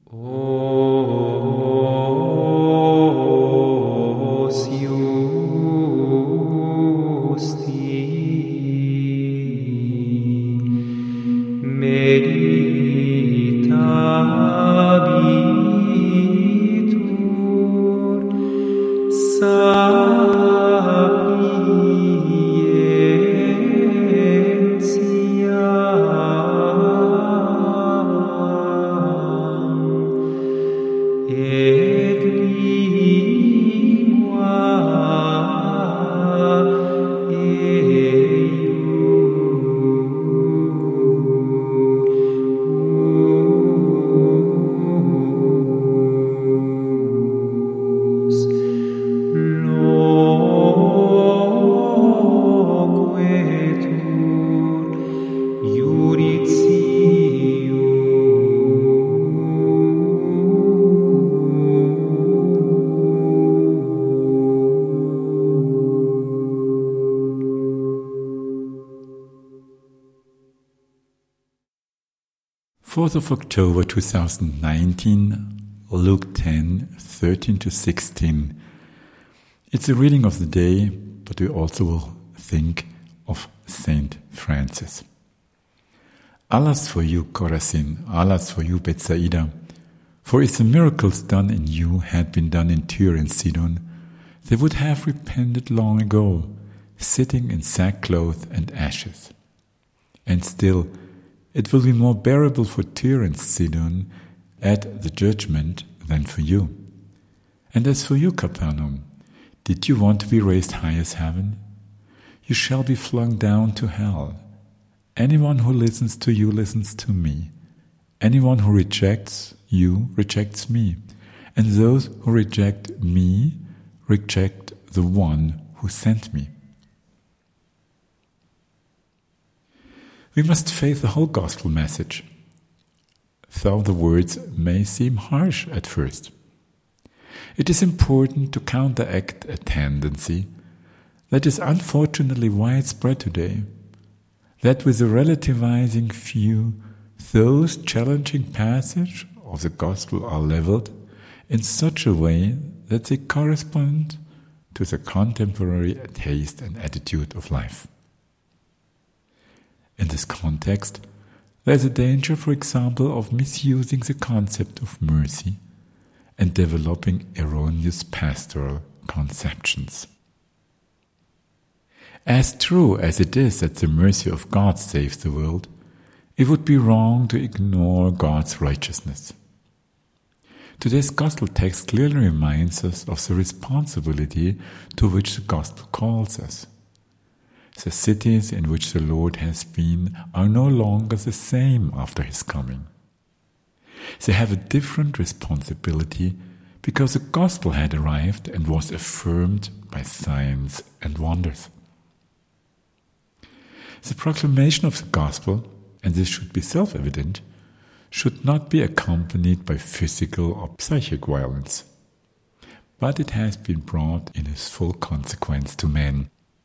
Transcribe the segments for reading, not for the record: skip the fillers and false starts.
4th of October 2019, Luke 10, 13 to 16. It's a reading of the day, but we also will think of Saint Francis. Alas for you, Chorazin, alas for you, Bethsaida, for if the miracles done in you had been done in Tyre and Sidon, they would have repented long ago, sitting in sackcloth and ashes. And still, it will be more bearable for Tyre and Sidon at the judgment than for you. And as for you, Capernaum, did you want to be raised high as heaven? You shall be flung down to hell. Anyone who listens to you listens to me. Anyone who rejects you rejects me. And those who reject me reject the one who sent me. We must face the whole gospel message, though the words may seem harsh at first. It is important to counteract a tendency that is unfortunately widespread today, that with a relativizing view, those challenging passages of the gospel are leveled in such a way that they correspond to the contemporary taste and attitude of life. In this context, there is a danger, for example, of misusing the concept of mercy and developing erroneous pastoral conceptions. As true as it is that the mercy of God saves the world, it would be wrong to ignore God's righteousness. Today's gospel text clearly reminds us of the responsibility to which the gospel calls us. The cities in which the Lord has been are no longer the same after his coming. They have a different responsibility because the gospel had arrived and was affirmed by signs and wonders. The proclamation of the gospel, and this should be self-evident, should not be accompanied by physical or psychic violence, but it has been brought in its full consequence to men.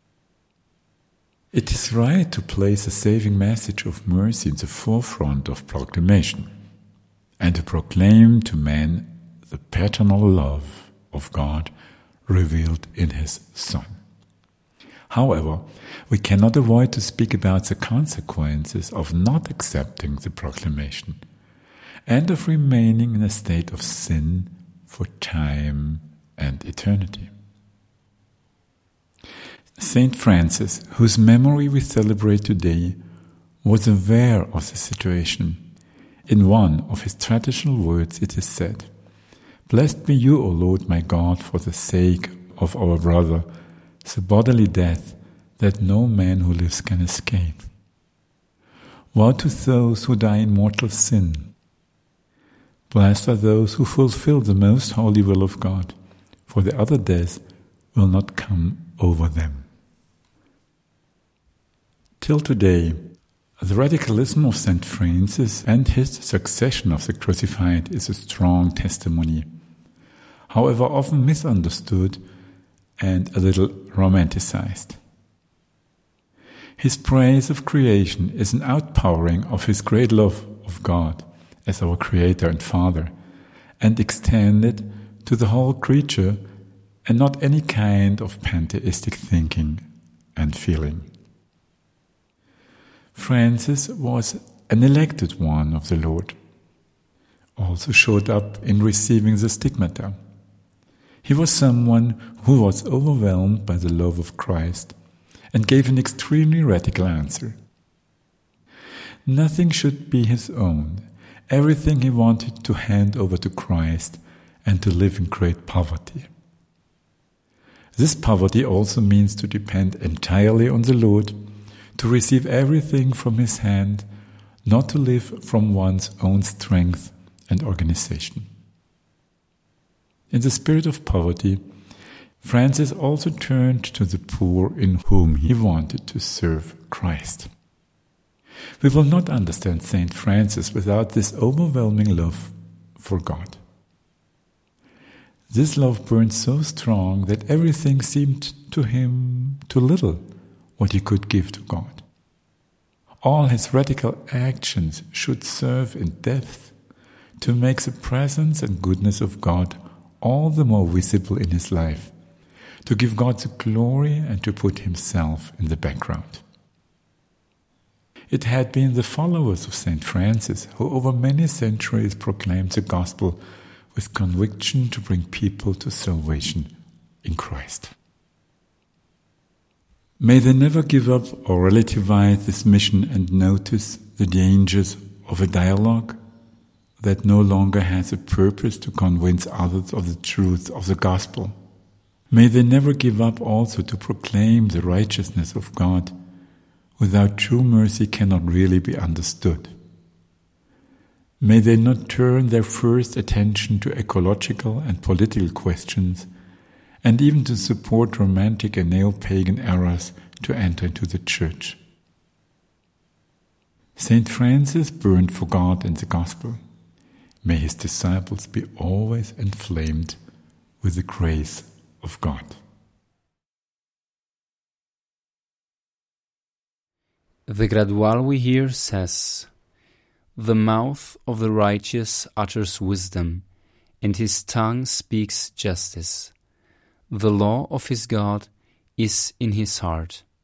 It is right to place the saving message of mercy in the forefront of proclamation and to proclaim to men the paternal love of God revealed in his Son. However, we cannot avoid to speak about the consequences of not accepting the proclamation and of remaining in a state of sin for time and eternity. Saint Francis, whose memory we celebrate today, was aware of the situation. In one of his traditional words it is said, "Blessed be you, O Lord my God, for the sake of our brother, the bodily death that no man who lives can escape. Woe to those who die in mortal sin. Blessed are those who fulfill the most holy will of God, for the other death will not come over them." Till today, the radicalism of St. Francis and his succession of the crucified is a strong testimony, however often misunderstood and a little romanticized. His praise of creation is an outpouring of his great love of God as our Creator and Father, and extended to the whole creature and not any kind of pantheistic thinking and feeling. Francis was an elected one of the Lord, also showed up in receiving the stigmata. He was someone who was overwhelmed by the love of Christ and gave an extremely radical answer. Nothing should be his own. Everything he wanted to hand over to Christ and to live in great poverty. This poverty also means to depend entirely on the Lord, to receive everything from his hand, not to live from one's own strength and organization. In the spirit of poverty, Francis also turned to the poor in whom he wanted to serve Christ. We will not understand Saint Francis without this overwhelming love for God. This love burned so strong that everything seemed to him too little what he could give to God. All his radical actions should serve in depth to make the presence and goodness of God all the more visible in his life, to give God the glory and to put himself in the background. It had been the followers of St. Francis who over many centuries proclaimed the gospel with conviction to bring people to salvation in Christ. May they never give up or relativize this mission and notice the dangers of a dialogue that no longer has a purpose to convince others of the truth of the gospel. May they never give up also to proclaim the righteousness of God. Without true mercy cannot really be understood. May they not turn their first attention to ecological and political questions, and even to support romantic and neo-pagan errors to enter into the Church. Saint Francis burned for God and the Gospel. May his disciples be always inflamed with the grace of God. The Gradual we hear says, "The mouth of the righteous utters wisdom, and his tongue speaks justice. The law of his God is in his heart.